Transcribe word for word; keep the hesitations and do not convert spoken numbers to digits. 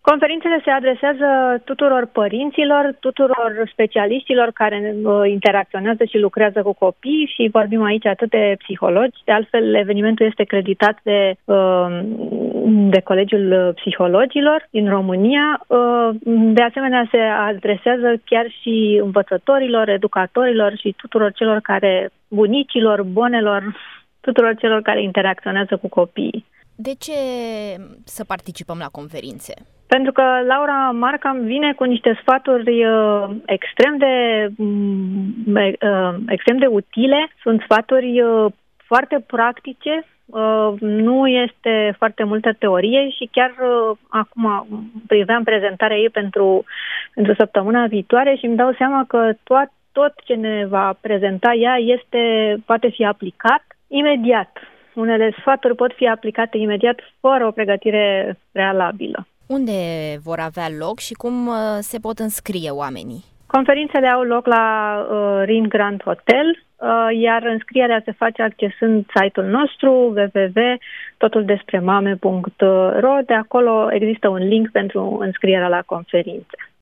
Conferințele se adresează tuturor părinților, tuturor specialiștilor care uh, interacționează și lucrează cu copii și vorbim aici atât de psihologi. De altfel, evenimentul este creditat de, uh, de Colegiul Psihologilor din România. Uh, de asemenea, se adresează chiar și învățătorilor, educatorilor și tuturor celor care, bunicilor, bonelor, tuturor celor care interacționează cu copiii. De ce să participăm la conferințe? Pentru că Laura Marcam vine cu niște sfaturi uh, extrem de uh, extrem de utile, sunt sfaturi uh, foarte practice, uh, nu este foarte multă teorie și chiar uh, acum priveam prezentarea ei pentru, pentru săptămâna viitoare și îmi dau seama că tot, tot ce ne va prezenta ea este, poate fi aplicat imediat. Unele sfaturi pot fi aplicate imediat fără o pregătire prealabilă. Unde vor avea loc și cum se pot înscrie oamenii? Conferințele au loc la uh, Rin Grand Hotel, uh, iar înscrierea se face accesând site-ul nostru w w w punct totul despre mame punct ro. De acolo există un link pentru înscrierea la conferințe.